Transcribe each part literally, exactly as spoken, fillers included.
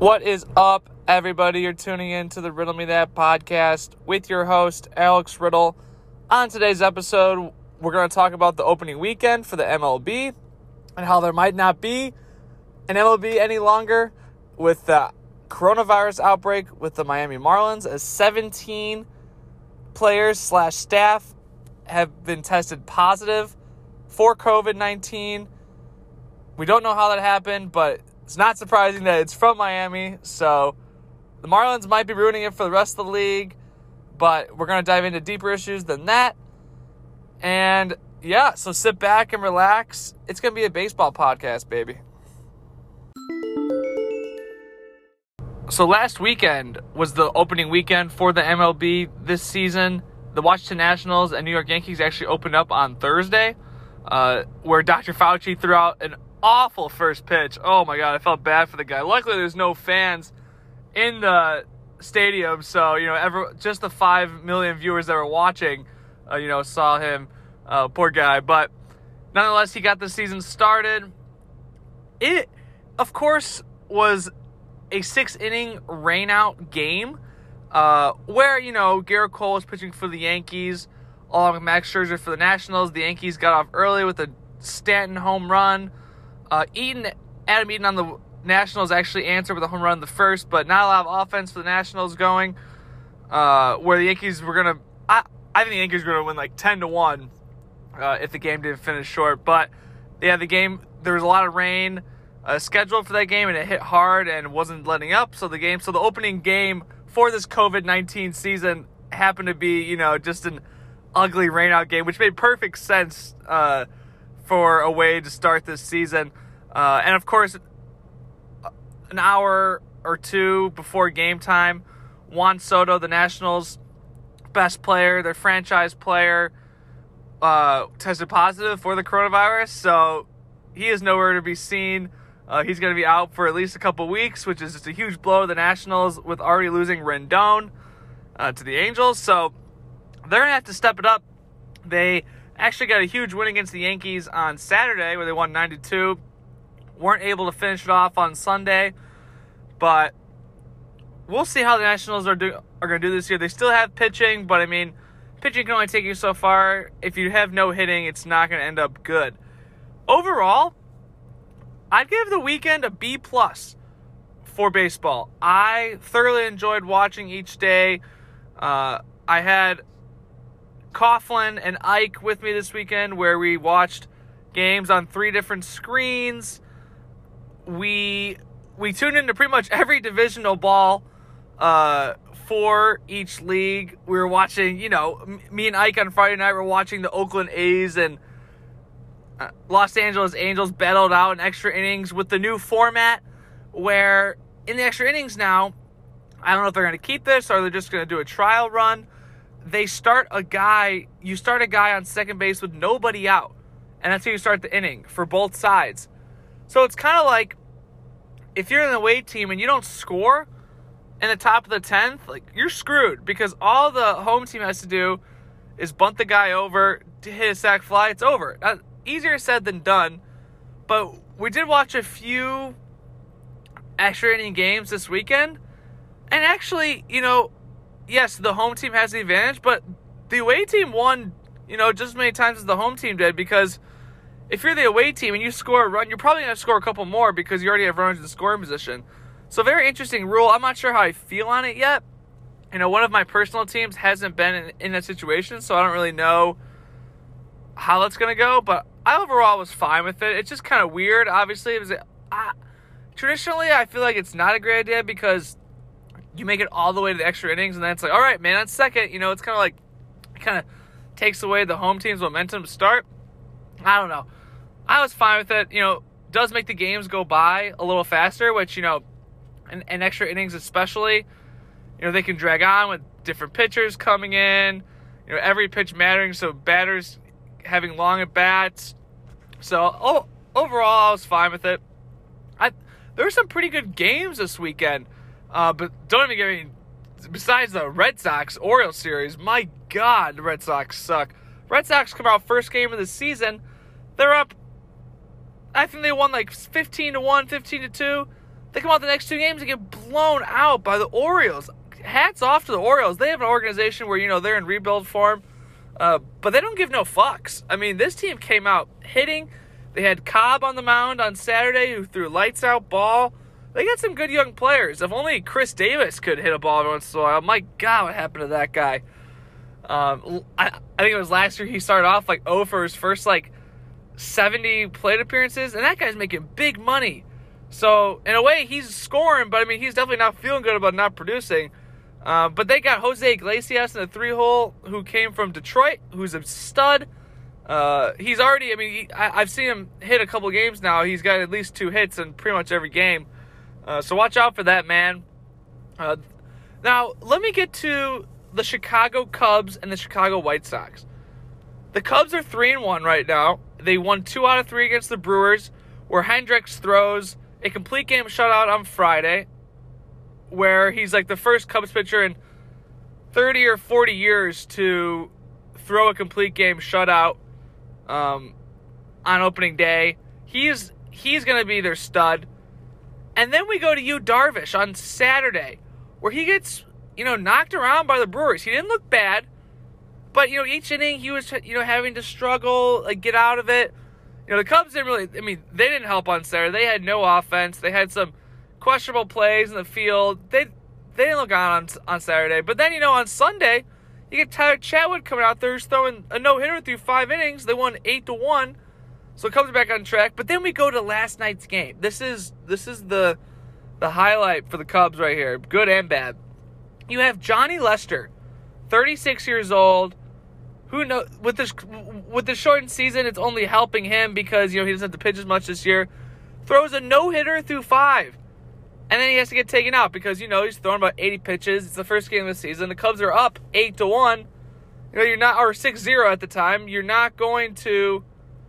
What is up, everybody? You're tuning in to the Riddle Me That podcast with your host, Alex Riddle. On today's episode, we're going to talk about the opening weekend for the M L B and how there might not be an M L B any longer with the coronavirus outbreak with the Miami Marlins, as seventeen players slash staff have been tested positive for covid nineteen. We don't know how that happened, but it's not surprising that it's from Miami, so the Marlins might be ruining it for the rest of the league, but we're going to dive into deeper issues than that. And yeah, so sit back and relax. It's going to be a baseball podcast, baby. So last weekend was the opening weekend for the M L B this season. The Washington Nationals and New York Yankees actually opened up on Thursday, uh, where Doctor Fauci threw out an awful first pitch. Oh my God, I felt bad for the guy. Luckily, there's no fans in the stadium, so you know, ever just the five million viewers that were watching, uh, you know, saw him. Uh, poor guy, but nonetheless, he got the season started. It, of course, was a six-inning rainout game, uh, where you know Garrett Cole was pitching for the Yankees, along with Max Scherzer for the Nationals. The Yankees got off early with a Stanton home run. Uh, Eaton, Adam Eaton on the Nationals actually answered with a home run in the first, but not a lot of offense for the Nationals going, uh, where the Yankees were going to, I, I think the Yankees were going to win like ten to one uh, if the game didn't finish short. But yeah, the game, there was a lot of rain uh, scheduled for that game, and it hit hard and wasn't letting up. So the game, so the opening game for this covid nineteen season happened to be, you know, just an ugly rainout game, which made perfect sense uh, for a way to start this season. Uh, and of course, an hour or two before game time, Juan Soto, the Nationals' best player, their franchise player, uh, tested positive for the coronavirus. So he is nowhere to be seen. Uh, he's going to be out for at least a couple weeks, which is just a huge blow to the Nationals with already losing Rendon uh, to the Angels. So they're going to have to step it up. They actually got a huge win against the Yankees on Saturday where they won nine to two. Weren't able to finish it off on Sunday, but we'll see how the Nationals are do are going to do this year. They still have pitching, but I mean, pitching can only take you so far. If you have no hitting, it's not going to end up good. Overall, I'd give the weekend a B plus for baseball. I thoroughly enjoyed watching each day. Uh, I had Coughlin and Ike with me this weekend, where we watched games on three different screens. We we tuned into pretty much every divisional ball uh, for each league. We were watching, you know, m- me and Ike on Friday night were watching the Oakland A's and uh, Los Angeles Angels battled out in extra innings with the new format, where in the extra innings now, I don't know if they're going to keep this or they're just going to do a trial run. They start a guy, you start a guy on second base with nobody out, and that's how you start the inning for both sides. So it's kind of like if you're in the away team and you don't score in the top of the tenth, like you're screwed, because all the home team has to do is bunt the guy over to hit a sac fly. It's over. Uh, easier said than done. But we did watch a few extra inning games this weekend, and actually, you know, yes, the home team has the advantage, but the away team won, you know, just as many times as the home team did, because if you're the away team and you score a run, you're probably going to score a couple more because you already have runners in scoring position. So very interesting rule. I'm not sure how I feel on it yet. You know, one of my personal teams hasn't been in, in that situation, so I don't really know how that's going to go, but I overall was fine with it. It's just kind of weird. Obviously, it was uh, traditionally, I feel like it's not a great idea because you make it all the way to the extra innings, and then it's like, all right, man, on second, you know, it's kind of like, it kind of takes away the home team's momentum to start. I don't know. I was fine with it. You know, does make the games go by a little faster, which, you know, in, in extra innings especially, you know, they can drag on with different pitchers coming in, you know, every pitch mattering, so batters having long at bats. So, oh, overall, I was fine with it. I There were some pretty good games this weekend. Uh, but don't even get me, besides the Red Sox-Orioles series, my God, the Red Sox suck. Red Sox come out first game of the season. They're up, I think they won like fifteen to one, fifteen to two. They come out the next two games and get blown out by the Orioles. Hats off to the Orioles. They have an organization where, you know, they're in rebuild form, uh, but they don't give no fucks. I mean, this team came out hitting. They had Cobb on the mound on Saturday who threw lights out ball. They got some good young players. If only Chris Davis could hit a ball every once in a while. My God, what happened to that guy? Um, I, I think it was last year he started off like oh for his first like seventy plate appearances, and that guy's making big money. So, in a way, he's scoring, but I mean, he's definitely not feeling good about not producing. Uh, but they got Jose Iglesias in the three-hole, who came from Detroit, who's a stud. Uh, he's already, I mean, he, I, I've seen him hit a couple games now. He's got at least two hits in pretty much every game. Uh, so watch out for that, man. Uh, now, let me get to the Chicago Cubs and the Chicago White Sox. The Cubs are three and one right now. They won two out of three against the Brewers, where Hendricks throws a complete game shutout on Friday, where he's like the first Cubs pitcher in thirty or forty years to throw a complete game shutout um, on opening day. He's he's going to be their stud. And then we go to Yu Darvish on Saturday, where he gets, you know, knocked around by the Brewers. He didn't look bad, but, you know, each inning he was, you know, having to struggle, like, get out of it. You know, the Cubs didn't really, I mean, they didn't help on Saturday. They had no offense. They had some questionable plays in the field. They they didn't look on, on on Saturday. But then, you know, on Sunday, you get Tyler Chatwood coming out there, who's throwing a no-hitter through five innings. They won eight to one. So it comes back on track. But then we go to last night's game. This is this is the the highlight for the Cubs right here, good and bad. You have Johnny Lester, thirty-six years old. Who knows, with this with the shortened season, it's only helping him because, you know, he doesn't have to pitch as much this year. Throws a no-hitter through five. And then he has to get taken out because, you know, he's throwing about eighty pitches. It's the first game of the season. The Cubs are up eight to one. You know, you're not, or six zero at the time. You're not going to,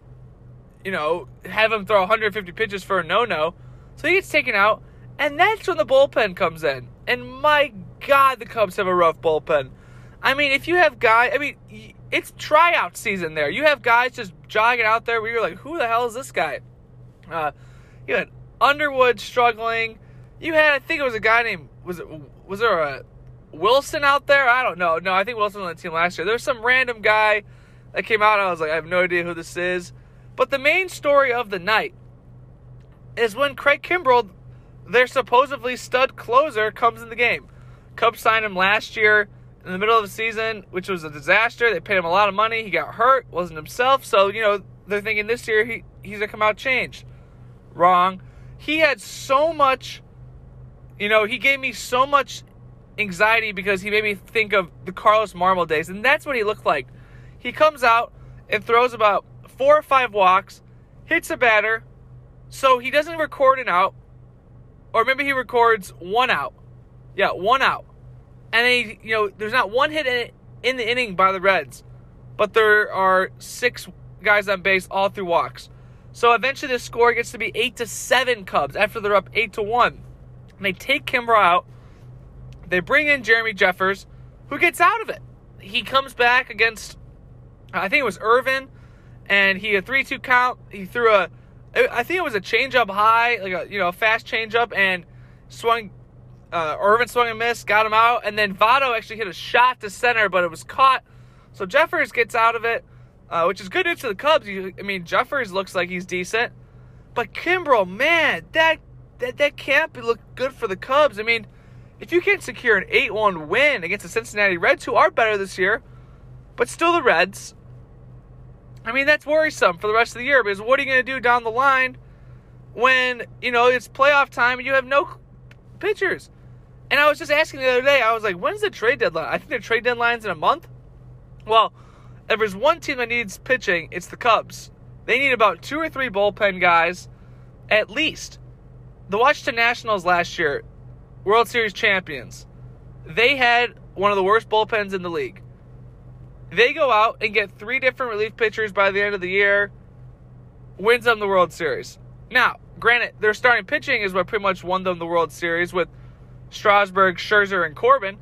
you know, have him throw one hundred fifty pitches for a no-no. So he gets taken out. And that's when the bullpen comes in. And my God, the Cubs have a rough bullpen. I mean, if you have guys, I mean, it's tryout season there. You have guys just jogging out there where you're like, who the hell is this guy? Uh, you had Underwood struggling. You had, I think it was a guy named, was it, was there a Wilson out there? I don't know. No, I think Wilson was on the team last year. There was some random guy that came out and I was like, I have no idea who this is. But the main story of the night is when Craig Kimbrel, their supposedly stud closer, comes in the game. Cubs signed him last year in the middle of the season, which was a disaster. They paid him a lot of money. He got hurt, wasn't himself. So, you know, they're thinking this year he, he's going to come out changed. Wrong. He had so much, you know, he gave me so much anxiety because he made me think of the Carlos Marmol days. And that's what he looked like. He comes out and throws about four or five walks, hits a batter. So he doesn't record an out. Or maybe he records one out. Yeah, one out. And then, he, you know, there's not one hit in, it, in the inning by the Reds. But there are six guys on base all through walks. So eventually the score gets to be eight to seven Cubs after they're up eight to one. And they take Kimbrel out. They bring in Jeremy Jeffers, who gets out of it. He comes back against, I think it was Irvin. And he had a three two count. He threw a, I think it was a changeup high, like a, you know, a fast changeup, and swung. Uh, Irvin swung and missed, got him out, and then Votto actually hit a shot to center, but it was caught. So Jeffers gets out of it, uh, which is good news to the Cubs. You, I mean, Jeffers looks like he's decent, but Kimbrel, man, that that that can't look good for the Cubs. I mean, if you can't secure an eight one win against the Cincinnati Reds, who are better this year, but still the Reds, I mean, that's worrisome for the rest of the year, because what are you going to do down the line when, you know, it's playoff time and you have no pitchers? And I was just asking the other day, I was like, when's the trade deadline? I think the trade deadline's in a month. Well, if there's one team that needs pitching, it's the Cubs. They need about two or three bullpen guys, at least. The Washington Nationals last year, World Series champions, they had one of the worst bullpens in the league. They go out and get three different relief pitchers by the end of the year, wins them the World Series. Now, granted, their starting pitching is what pretty much won them the World Series with Strasburg, Scherzer, and Corbin.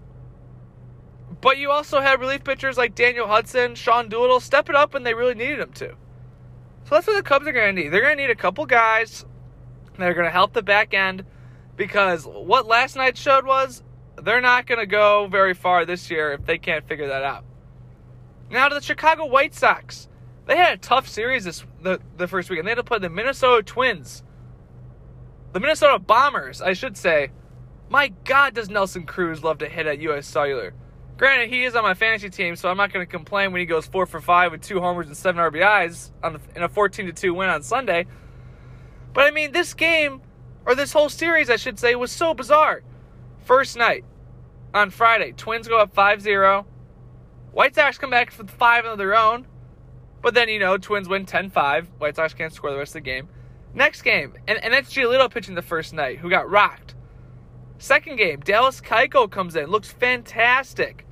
But you also had relief pitchers like Daniel Hudson, Sean Doolittle step it up when they really needed them to. So that's what the Cubs are going to need. They're going to need a couple guys that are going to help the back end Because what last night showed was they're not going to go very far this year if they can't figure that out. Now to the Chicago White Sox. They had a tough series this the, the first weekend. They had to play the Minnesota Twins. The Minnesota Bombers, I should say. My God, does Nelson Cruz love to hit at U S Cellular. Granted, he is on my fantasy team, so I'm not going to complain when he goes four for five with two homers and seven R B Is on the, in a fourteen to two win on Sunday. But, I mean, this game, or this whole series, I should say, was so bizarre. First night, on Friday, Twins go up five zero. White Sox come back with five of their own. But then, you know, Twins win ten five. White Sox can't score the rest of the game. Next game, and, and that's Giolito pitching the first night, who got rocked. Second game, Dallas Keuchel comes in. Looks fantastic.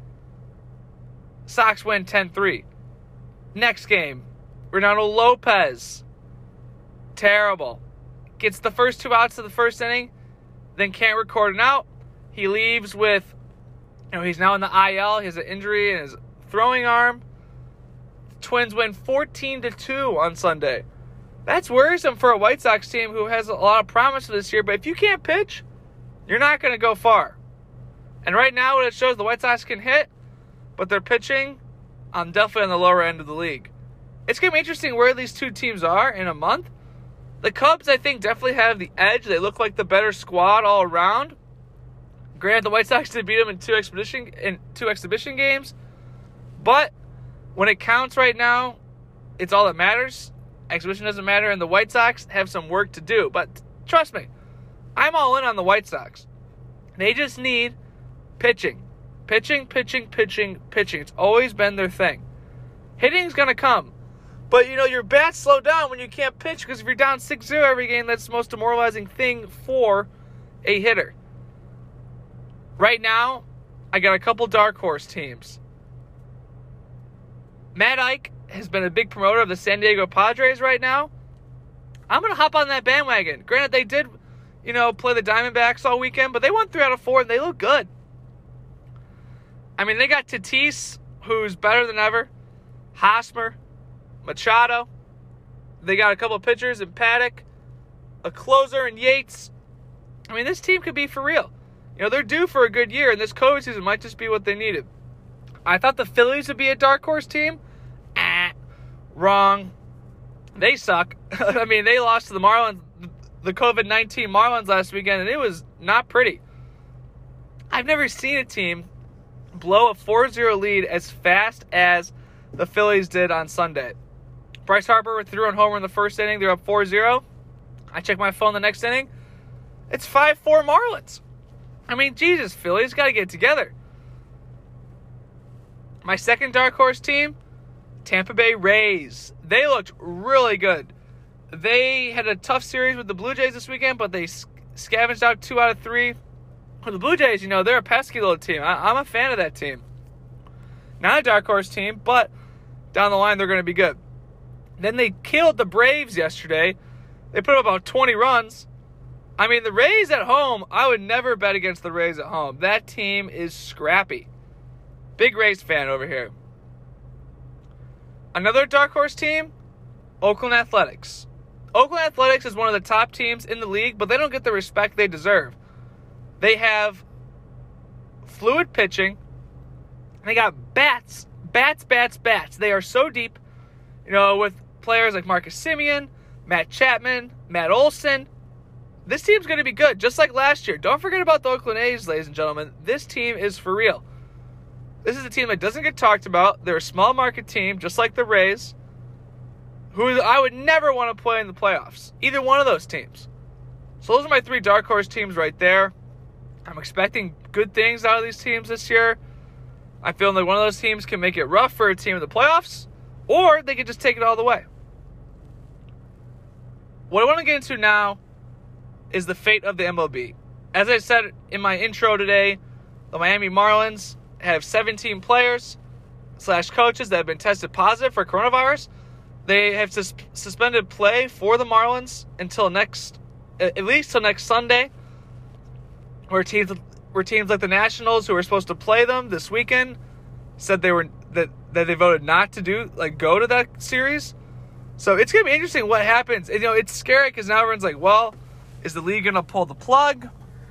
Sox win ten three. Next game, Ronaldo Lopez. Terrible. Gets the first two outs of the first inning, then can't record an out. He leaves with, you know, he's now in the I L. He has an injury in his throwing arm. The Twins win fourteen to two on Sunday. That's worrisome for a White Sox team who has a lot of promise this year, but if you can't pitch, you're not going to go far. And right now, what it shows, the White Sox can hit, but they're pitching on definitely on the lower end of the league. It's going to be interesting where these two teams are in a month. The Cubs, I think, definitely have the edge. They look like the better squad all around. Granted, the White Sox did beat them in two exhibition in two exhibition games, but when it counts right now, it's all that matters. Exhibition doesn't matter, and the White Sox have some work to do. But trust me, I'm all in on the White Sox. They just need pitching. Pitching, pitching, pitching, pitching. It's always been their thing. Hitting's going to come. But, you know, your bats slow down when you can't pitch, because if you're down six zero every game, that's the most demoralizing thing for a hitter. Right now, I got a couple dark horse teams. Matt Ike has been a big promoter of the San Diego Padres right now. I'm going to hop on that bandwagon. Granted, they did, you know, play the Diamondbacks all weekend, but they won three out of four, and they look good. I mean, they got Tatis, who's better than ever. Hosmer, Machado. They got a couple of pitchers in Paddock, a closer in Yates. I mean, this team could be for real. You know, they're due for a good year, and this COVID season might just be what they needed. I thought the Phillies would be a dark horse team. Ah, wrong. They suck. I mean, they lost to the Marlins, the COVID nineteen Marlins last weekend, and it was not pretty. I've never seen a team blow a four zero lead as fast as the Phillies did on Sunday. Bryce Harper threw a homer in the first inning. They're up four zero. I check my phone the next inning. It's five four Marlins. I mean, Jesus, Phillies got to get it together. My second dark horse team, Tampa Bay Rays. They looked really good. They had a tough series with the Blue Jays this weekend, but they scavenged out two out of three. For the Blue Jays, you know, they're a pesky little team. I- I'm a fan of that team. Not a dark horse team, but down the line, they're going to be good. Then they killed the Braves yesterday. They put up about twenty runs. I mean, the Rays at home, I would never bet against the Rays at home. That team is scrappy. Big Rays fan over here. Another dark horse team, Oakland Athletics. Oakland Athletics is one of the top teams in the league, but they don't get the respect they deserve. They have fluid pitching. They got bats, bats, bats, bats. They are so deep, you know, with players like Marcus Semien, Matt Chapman, Matt Olson. This team's going to be good, just like last year. Don't forget about the Oakland A's, ladies and gentlemen. This team is for real. This is a team that doesn't get talked about. They're a small market team, just like the Rays, who I would never want to play in the playoffs. Either one of those teams. So those are my three dark horse teams right there. I'm expecting good things out of these teams this year. I feel like one of those teams can make it rough for a team in the playoffs, or they can just take it all the way. What I want to get into now is the fate of the M L B. As I said in my intro today, the Miami Marlins have seventeen players slash coaches that have been tested positive for coronavirus. They have sus- suspended play for the Marlins until next, at least till next Sunday, where teams, where teams like the Nationals, who were supposed to play them this weekend, said they were that, that they voted not to do like go to that series. So it's gonna be interesting what happens. And, you know, it's scary because now everyone's like, well, is the league gonna pull the plug?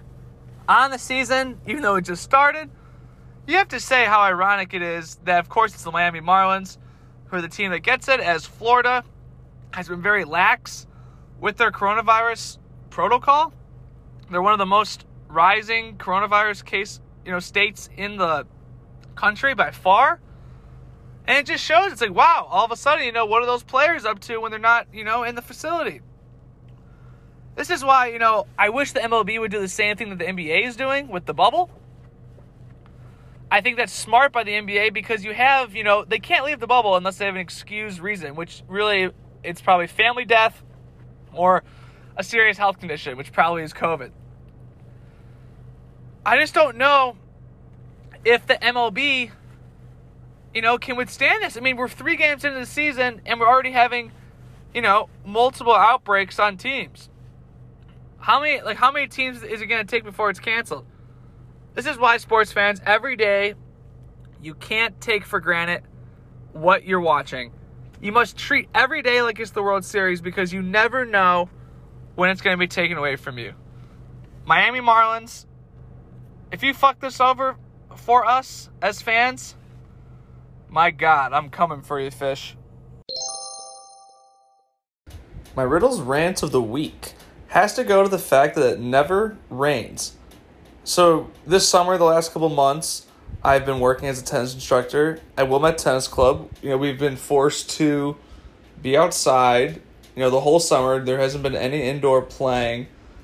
on the season, even though it just started, you have to say how ironic it is that, of course, it's the Miami Marlins who are the team that gets it, as Florida has been very lax with their coronavirus protocol. They're one of the most rising coronavirus case, you know, states in the country by far. And it just shows, it's like, wow, all of a sudden, you know, what are those players up to when they're not, you know, in the facility? This is why, you know, I wish the M L B would do the same thing that the N B A is doing with the bubble. I think that's smart by the N B A because you have, you know, they can't leave the bubble unless they have an excused reason, which really, it's probably family death or a serious health condition, which probably is COVID. I just don't know if the M L B, you know, can withstand this. I mean, we're three games into the season and we're already having, you know, multiple outbreaks on teams. How many, like, how many teams is it going to take before it's canceled? This is why, sports fans, every day, you can't take for granted what you're watching. You must treat every day like it's the World Series because you never know when it's going to be taken away from you. Miami Marlins, if you fuck this over for us as fans, my God, I'm coming for you, fish. My Riddles rant of the week has to go to the fact that it never rains. So this summer, the last couple months, I've been working as a tennis instructor at Wilmette Tennis Club. You know, we've been forced to be outside, you know, the whole summer. There hasn't been any indoor playing.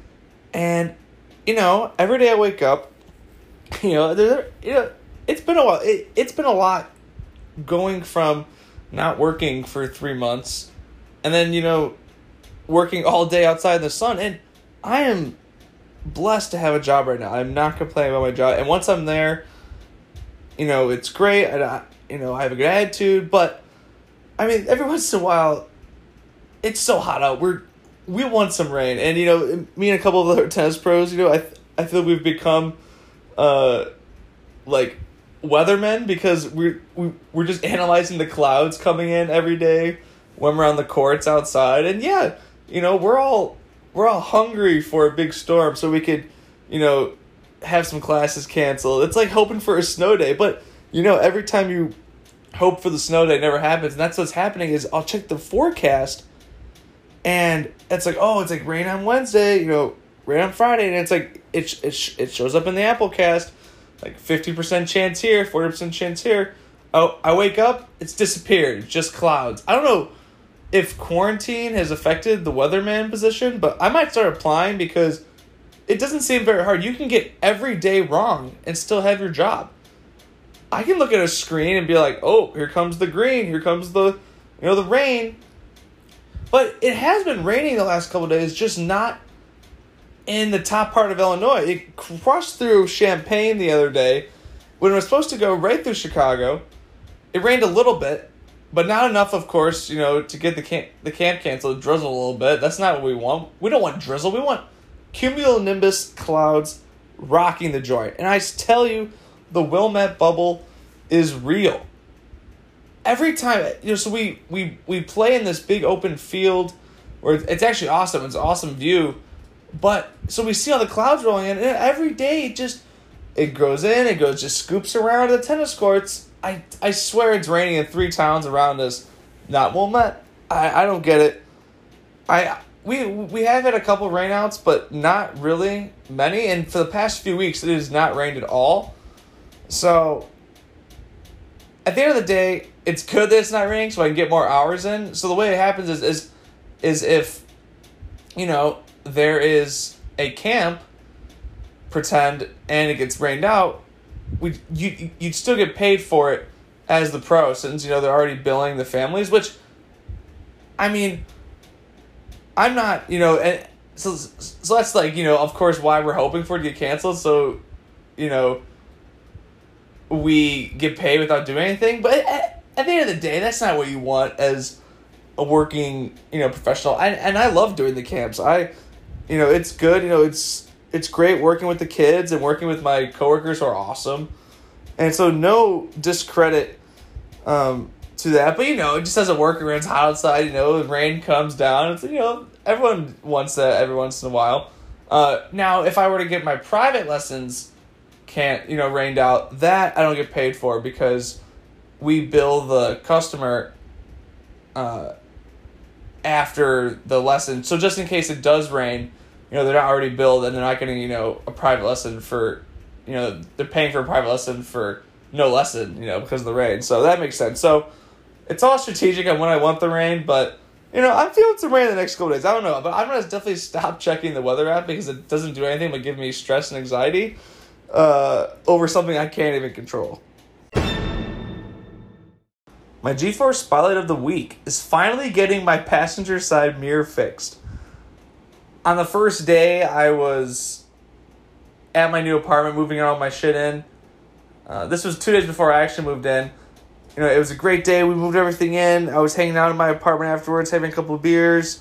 And, you know, every day I wake up, you know, there, you know, it's been a while. It, it's been a lot going from not working for three months and then, you know, working all day outside in the sun. And I am blessed to have a job right now. I'm not complaining about my job. And once I'm there, you know, it's great. And I, you know, I have a good attitude. But, I mean, every once in a while, it's so hot out. We're, we want some rain. And, you know, me and a couple of other tennis pros, you know, I I feel we've become, uh, like, weathermen because we're, we, we're just analyzing the clouds coming in every day when we're on the courts outside. And, yeah, you know, we're all we're all hungry for a big storm so we could, you know, have some classes canceled. It's like hoping for a snow day. But, you know, every time you hope for the snow day, it never happens. And that's what's happening is I'll check the forecast and it's like, oh, it's like rain on Wednesday, you know, rain on Friday. And it's like, it, it, it shows up in the Applecast, like fifty percent chance here, forty percent chance here. Oh, I wake up, it's disappeared. Just clouds. I don't know if quarantine has affected the weatherman position, but I might start applying because it doesn't seem very hard. You can get every day wrong and still have your job. I can look at a screen and be like, oh, here comes the green, here comes the, you know, the rain. But it has been raining the last couple of days, just not in the top part of Illinois. It crushed through Champaign the other day when it was supposed to go right through Chicago. It rained a little bit, but not enough, of course, you know, to get the camp, the camp canceled, drizzle a little bit. That's not what we want. We don't want drizzle. We want cumulonimbus clouds rocking the joint. And I tell you, the Wilmette bubble is real. Every time, you know, so we, we, we play in this big open field where it's actually awesome. It's an awesome view. But, so we see all the clouds rolling in, and every day it just, it goes in, it goes, just scoops around the tennis courts. I, I swear it's raining in three towns around us. Not Wilmette. I, I don't get it. I we we have had a couple rainouts, but not really many. And for the past few weeks, it has not rained at all. So, at the end of the day, it's good that it's not raining so I can get more hours in. So the way it happens is is, is if, you know, there is a camp, pretend, and it gets rained out, we you you'd still get paid for it as the pro, since, you know, they're already billing the families, which, I mean, I'm not, you know, and so so that's like, you know, of course why we're hoping for it to get canceled, so, you know, we get paid without doing anything. But at, at the end of the day, that's not what you want as a working, you know, professional. I, and I love doing the camps. I, you know, it's good. You know, it's it's great working with the kids and working with my coworkers who are awesome. And so no discredit um, to that. But, you know, just as a worker, when it's hot outside, you know, the rain comes down. It's, you know, everyone wants that every once in a while. Uh, now, if I were to get my private lessons can't, you know, rained out, that I don't get paid for because we bill the customer uh, after the lesson. So just in case it does rain, you know, they're not already billed and they're not getting, you know, a private lesson for, you know, they're paying for a private lesson for no lesson, you know, because of the rain. So that makes sense. So it's all strategic on when I want the rain, but, you know, I'm feeling some rain the next couple days. I don't know, but I'm going to definitely stop checking the weather app because it doesn't do anything but give me stress and anxiety uh, over something I can't even control. My G-Force Spotlight of the Week is finally getting my passenger side mirror fixed. On the first day, I was at my new apartment, moving all my shit in. Uh, this was two days before I actually moved in. You know, it was a great day. We moved everything in. I was hanging out in my apartment afterwards, having a couple of beers.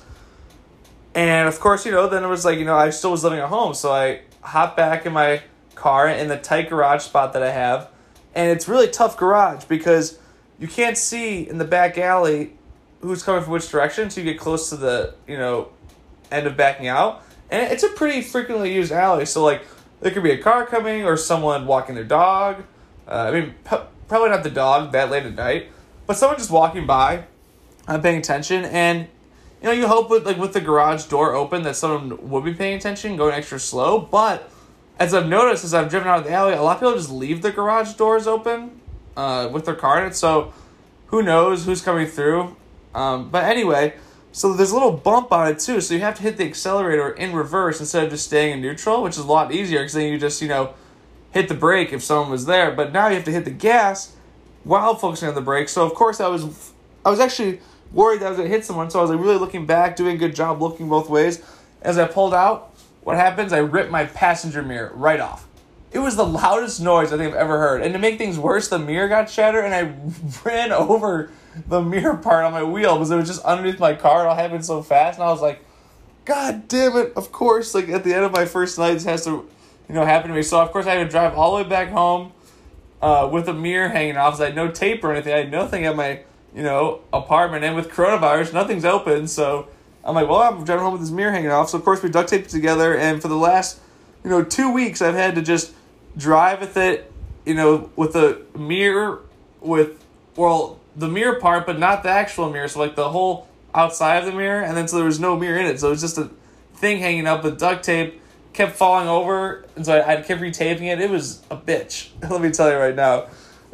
And, of course, you know, then it was like, you know, I still was living at home. So I hopped back in my car in the tight garage spot that I have. And it's really tough garage because you can't see in the back alley who's coming from which direction. So you get close to the, you know, end of backing out. And it's a pretty frequently used alley. So, like, there could be a car coming or someone walking their dog. Uh, I mean, p- probably not the dog that late at night, but someone just walking by, uh, paying attention. And, you know, you hope with, like, with the garage door open that someone would be paying attention, going extra slow. But as I've noticed, as I've driven out of the alley, a lot of people just leave the garage doors open uh, with their car in it. So who knows who's coming through. Um, but anyway, so there's a little bump on it too. So you have to hit the accelerator in reverse instead of just staying in neutral, which is a lot easier because then you just, you know, hit the brake if someone was there. But now you have to hit the gas while focusing on the brake. So, of course, I was I was actually worried that I was going to hit someone. So I was like really looking back, doing a good job looking both ways. As I pulled out, what happens? I ripped my passenger mirror right off. It was the loudest noise I think I've ever heard. And to make things worse, the mirror got shattered, and I ran over the mirror part on my wheel because it was just underneath my car. It all happened so fast, and I was like, God damn it, of course, like at the end of my first night, this has to, you know, happen to me. So, of course, I had to drive all the way back home uh, with a mirror hanging off. I had no tape or anything. I had nothing at my, you know, apartment. And with coronavirus, nothing's open. So I'm like, well, I'm driving home with this mirror hanging off. So, of course, we duct taped it together. And for the last, you know, two weeks, I've had to just drive with it, you know, with the mirror with, well, the mirror part, but not the actual mirror. So, like, the whole outside of the mirror. And then so there was no mirror in it. So it was just a thing hanging up with duct tape. Kept falling over, and so I, I kept retaping it. It was a bitch, let me tell you right now.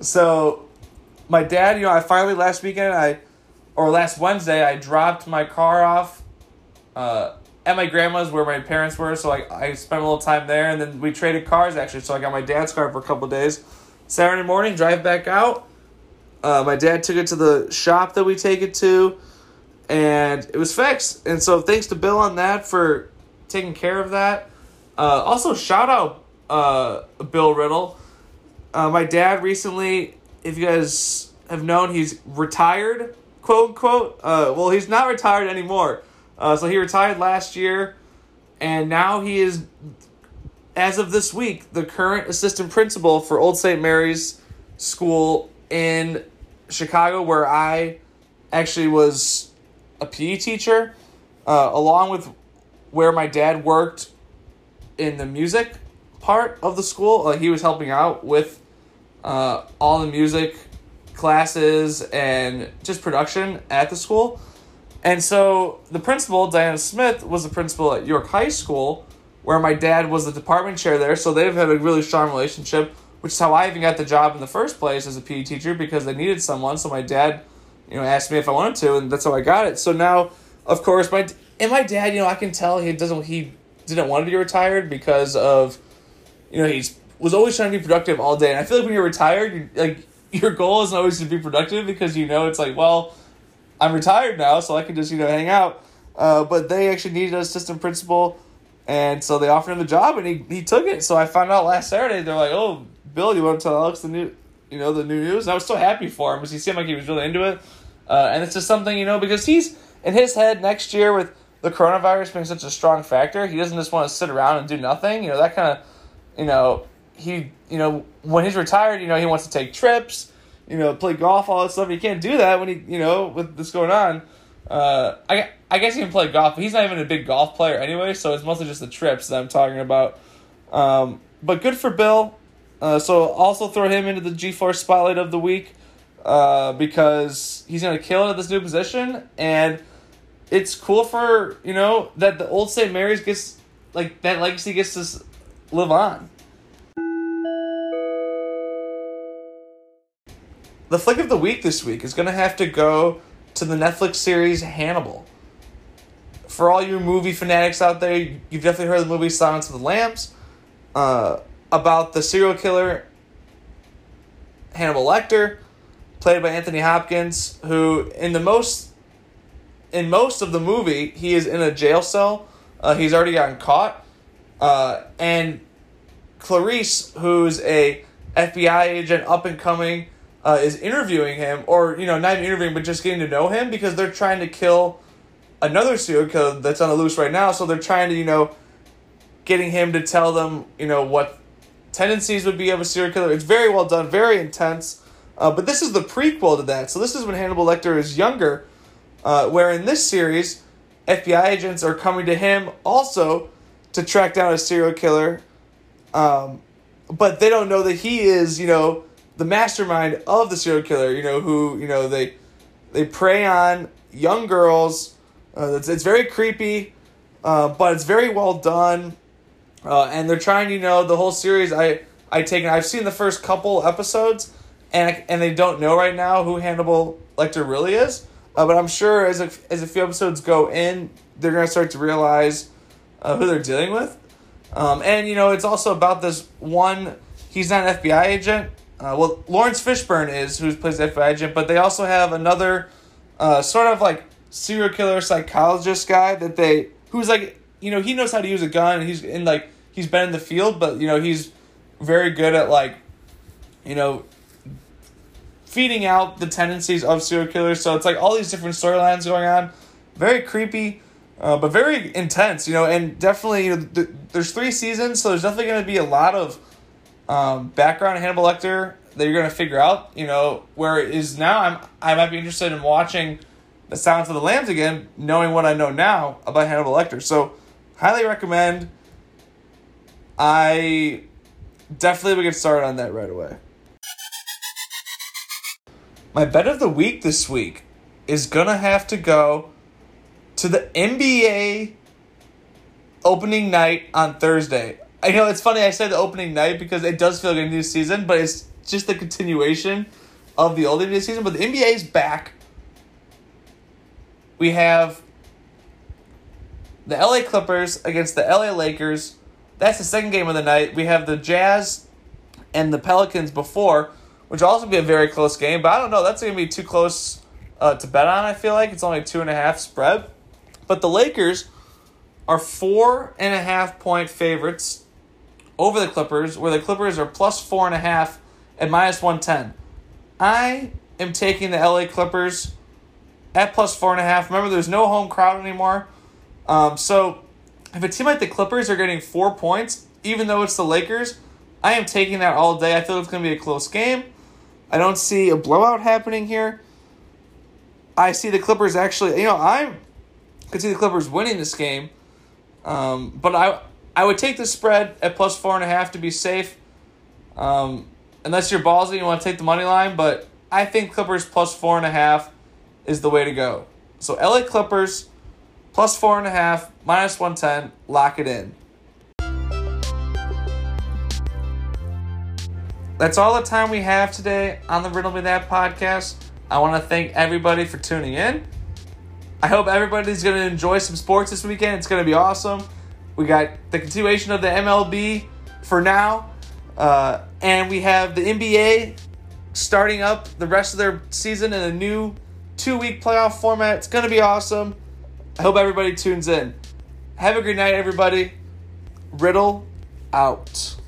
So my dad, you know, I finally last weekend, I or last Wednesday, I dropped my car off uh, at my grandma's where my parents were. So I, I spent a little time there, and then we traded cars actually. So I got my dad's car for a couple of days. Saturday morning, drive back out. Uh, my dad took it to the shop that we take it to, and it was fixed. And so thanks to Bill on that for taking care of that. Uh, also, shout out uh, Bill Riddle. Uh, my dad recently, if you guys have known, he's retired, quote unquote. Uh, well, he's not retired anymore. Uh, so he retired last year, and now he is, as of this week, the current assistant principal for Old Saint Mary's School in Chicago, where I actually was a P E teacher, uh, along with where my dad worked in the music part of the school. Like, he was helping out with uh, all the music classes and just production at the school. And so the principal, Diana Smith, was the principal at York High School, where my dad was the department chair there. So they've had a really strong relationship, which is how I even got the job in the first place as a P E teacher, because they needed someone. So my dad, you know, asked me if I wanted to, and that's how I got it. So now, of course, my and my dad, you know, I can tell he doesn't he didn't want to be retired because of, you know, he's was always trying to be productive all day. And I feel like when you're retired, you like your goal isn't always to be productive because, you know, it's like, well, I'm retired now, so I can just, you know, hang out. Uh, but they actually needed an assistant principal, and so they offered him the job, and he, he took it. So I found out last Saturday, they're like, oh, Bill, you want to tell Alex the new, you know, the new news? And I was so happy for him because he seemed like he was really into it. Uh, and it's just something, you know, because he's, in his head, next year with the coronavirus being such a strong factor, he doesn't just want to sit around and do nothing. You know, that kind of, you know, he, you know, when he's retired, you know, he wants to take trips, you know, play golf, all that stuff. He can't do that when he, you know, with this going on. Uh, I I guess he can play golf, but he's not even a big golf player anyway, so it's mostly just the trips that I'm talking about. Um, but good for Bill. Uh, so also throw him into the G-Force Spotlight of the week uh, because he's going to kill it at this new position, and it's cool for, you know, that the old Saint Mary's gets, like, that legacy gets to live on. The flick of the week this week is going to have to go to the Netflix series Hannibal. For all you movie fanatics out there, you've definitely heard of the movie Silence of the Lambs, uh, about the serial killer Hannibal Lecter, played by Anthony Hopkins, who in the most in most of the movie he is in a jail cell. Uh, he's already gotten caught, uh, and Clarice, who's a F B I agent up and coming, uh, is interviewing him, or you know, not even interviewing, but just getting to know him because they're trying to kill another serial killer that's on the loose right now. So they're trying to, you know, getting him to tell them, you know, what tendencies would be of a serial killer. It's very well done, very intense. Uh, but this is the prequel to that. So this is when Hannibal Lecter is younger, uh, where in this series, F B I agents are coming to him also to track down a serial killer. Um, but they don't know that he is, you know, the mastermind of the serial killer, you know, who, you know, they they prey on young girls. Uh, it's, it's very creepy, uh, but it's very well done. Uh, and they're trying to, you know, the whole series, I, I take, I've seen the first couple episodes, and I, and they don't know right now who Hannibal Lecter really is. Uh, but I'm sure as a, as a few episodes go in, they're going to start to realize uh, who they're dealing with. Um, and, you know, it's also about this one, he's not an F B I agent. Uh, well, Lawrence Fishburne is, who plays the F B I agent, but they also have another uh, sort of like serial killer psychologist guy that they, who's like, you know, he knows how to use a gun, and he's in like, he's been in the field, but, you know, he's very good at like, you know, feeding out the tendencies of serial killers. So it's like all these different storylines going on. Very creepy, uh, but very intense, you know, and definitely, you know, th- there's three seasons, so there's definitely going to be a lot of um, background on Hannibal Lecter that you're going to figure out, you know, where it is now. I'm, I might be interested in watching The Silence of the Lambs again, knowing what I know now about Hannibal Lecter. So, highly recommend. I definitely would get started on that right away. My bet of the week this week is going to have to go to the N B A opening night on Thursday. I know it's funny I said the opening night because it does feel like a new season, but it's just the continuation of the old N B A season. But the N B A is back. We have the L A Clippers against the L A Lakers. That's the second game of the night. We have the Jazz and the Pelicans before, which will also be a very close game. But I don't know. That's going to be too close uh, to bet on, I feel like. It's only a two and a half spread. But the Lakers are four and a half point favorites over the Clippers, where the Clippers are plus four and a half at minus one ten. I am taking the L A Clippers at plus four and a half. Remember, there's no home crowd anymore. Um, so if a team like the Clippers are getting four points, even though it's the Lakers, I am taking that all day. I feel it's going to be a close game. I don't see a blowout happening here. I see the Clippers actually, you know, I could see the Clippers winning this game. Um, but I I would take the spread at plus four and a half to be safe. Um, unless you're ballsy and you want to take the money line, but I think Clippers plus four and a half is the way to go. So L A Clippers plus four and a half, minus one ten, lock it in. That's all the time we have today on the Riddle Me That podcast. I want to thank everybody for tuning in. I hope everybody's going to enjoy some sports this weekend. It's going to be awesome. We got the continuation of the M L B for now. Uh, and we have the N B A starting up the rest of their season in a new two-week playoff format. It's going to be awesome. I hope everybody tunes in. Have a good night, everybody. Riddle out.